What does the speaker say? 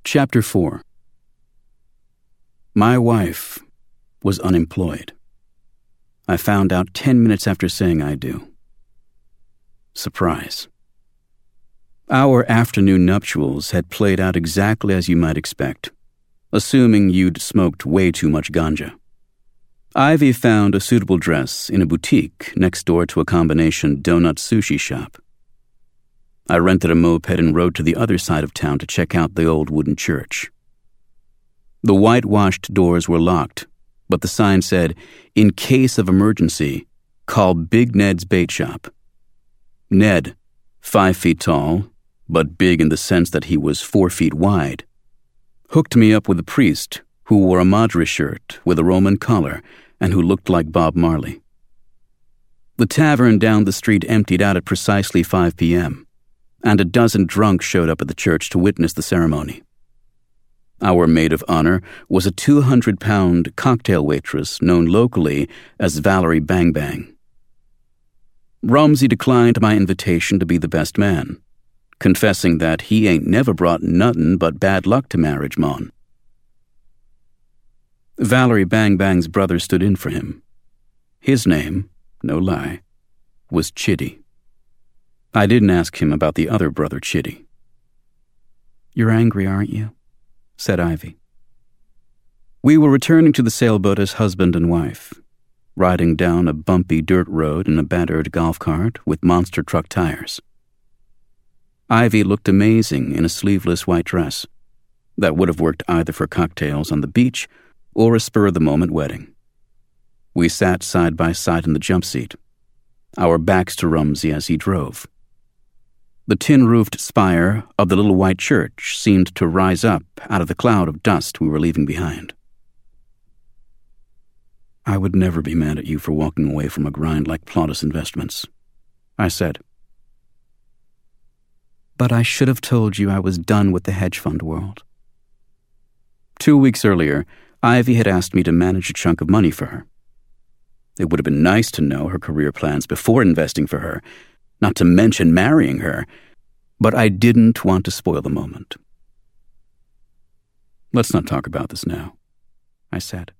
Chapter 4. My wife was unemployed. I found out 10 minutes after saying I do. Surprise. Our afternoon nuptials had played out exactly as you might expect, assuming you'd smoked way too much ganja. Ivy found a suitable dress in a boutique next door to a combination donut sushi shop. I rented a moped and rode to the other side of town to check out the old wooden church. The whitewashed doors were locked, but the sign said, "In case of emergency, call Big Ned's Bait Shop." Ned, 5 feet tall, but big in the sense that he was 4 feet wide, hooked me up with a priest who wore a Madre shirt with a Roman collar and who looked like Bob Marley. The tavern down the street emptied out at precisely 5 p.m., and a dozen drunks showed up at the church to witness the ceremony. Our maid of honor was a 200-pound cocktail waitress known locally as Valerie Bang Bang. Rumsey declined my invitation to be the best man, confessing that he ain't never brought nothin' but bad luck to marriage, mon. Valerie Bang Bang's brother stood in for him. His name, no lie, was Chitty. I didn't ask him about the other brother, Chitty. "You're angry, aren't you?" said Ivy. We were returning to the sailboat as husband and wife, riding down a bumpy dirt road in a battered golf cart with monster truck tires. Ivy looked amazing in a sleeveless white dress that would have worked either for cocktails on the beach or a spur-of-the-moment wedding. We sat side by side in the jump seat, our backs to Rumsey as he drove. The tin-roofed spire of the little white church seemed to rise up out of the cloud of dust we were leaving behind. "I would never be mad at you for walking away from a grind like Plautus Investments," I said. "But I should have told you I was done with the hedge fund world." 2 weeks earlier, Ivy had asked me to manage a chunk of money for her. It would have been nice to know her career plans before investing for her, not to mention marrying her, but I didn't want to spoil the moment. "Let's not talk about this now," I said.